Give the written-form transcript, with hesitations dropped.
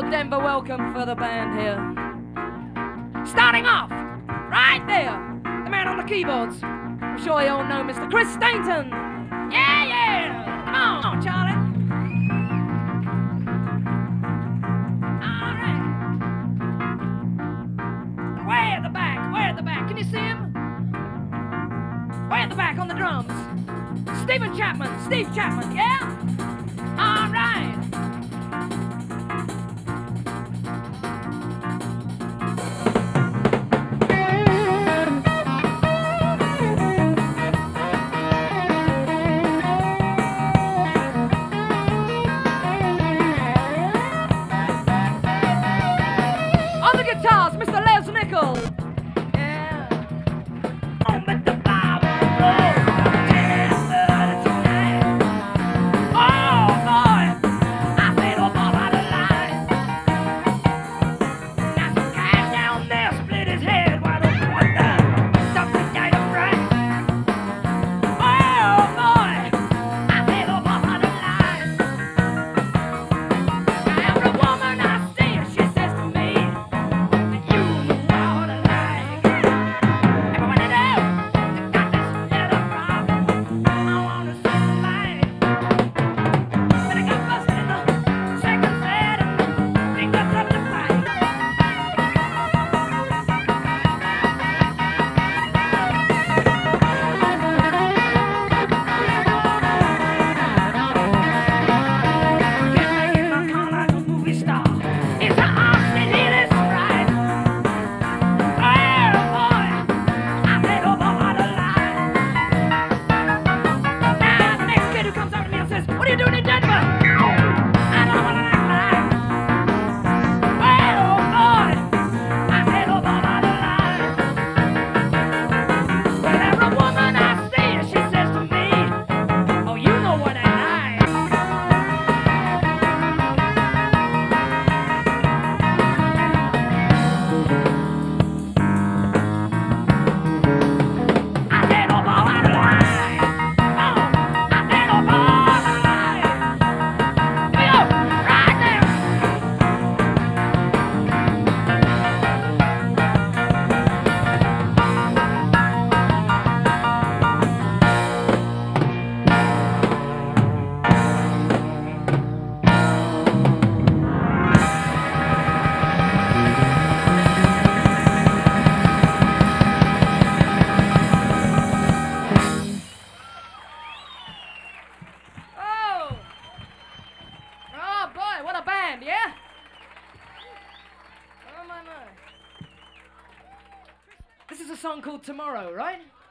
Denver welcome for the band here. Starting off, right there, the man on the keyboards. I'm sure you all know Mr. Chris Stainton. Yeah, yeah! Come on, Charlie. All right. Way at the back. Can you see him? Way at the back on the drums. Steve Chapman, yeah? All right. On the guitars, Mr. Les Nichols. Yeah. On the what are you doing in Denver? I don't wanna act like. Oh boy, I said oh over the line. Whenever a woman I see, she says to me, oh, you know what I like. I said oh over the line. Oh, I said oh over the line. Oh boy, what a band, yeah? Oh my. This is a song called Tomorrow, right?